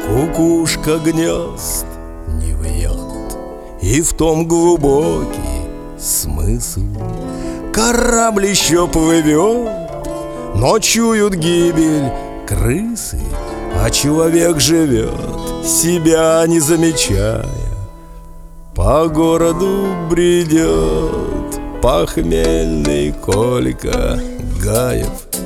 Кукушка гнезд не вьет, и в том глубокий смысл. Корабль еще плывет, но чуют гибель крысы, а человек живет, себя не замечая. По городу бредет похмельный Колька Гаев.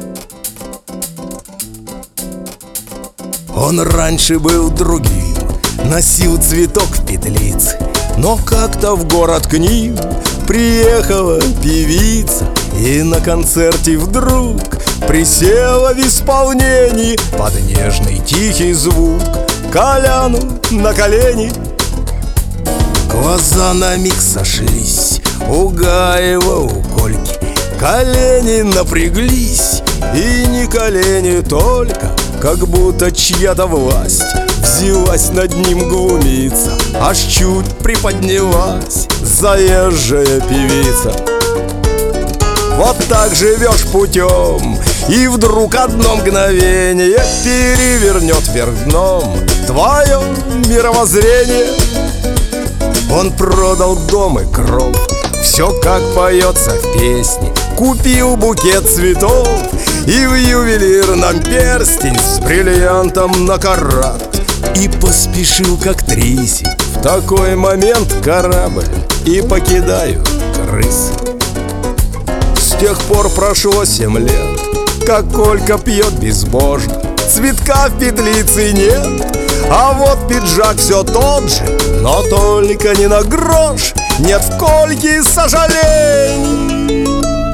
Он раньше был другим, носил цветок в петлице, но как-то в город к ним приехала певица, и на концерте вдруг присела в исполнении под нежный тихий звук Коляну на колени. Глаза на миг сошлись у Гаева, у Кольки, колени напряглись, и не колени только, как будто чья-то власть взялась над ним глумиться, аж чуть приподнялась заезжая певица. Вот так живешь путем, и вдруг одно мгновение перевернет вверх дном твое мировоззрение. Он продал дом и кров, все как поется в песне, купил букет цветов и в ювелирном перстень с бриллиантом на карат, и поспешил к актрисе. В такой момент корабль и покидают крысы. С тех пор прошло 7 лет, как Колька пьет безбожно, цветка в петлице нет, а вот пиджак все тот же, но только не на грош нет в Кольке сожалений.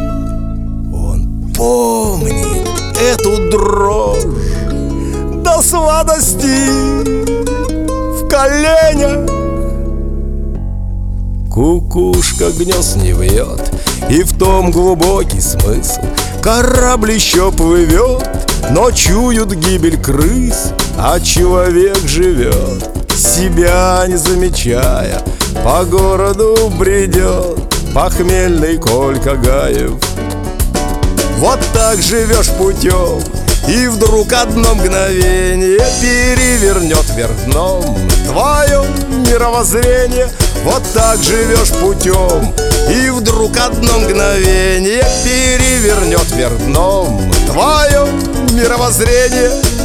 Он помнит эту дрожь до сладости в коленях. Кукушка гнезд не вьет, и в том глубокий смысл. Корабль еще плывет, но чуют гибель крыс, а человек живет, себя не замечая. По городу бредет похмельный Колька Гаев. Вот так живешь путем, и вдруг одно мгновение перевернет вверх дном твое мировоззрение. Вот так живешь путем, и вдруг одно мгновение перевернет вверх дном твое мировоззрение.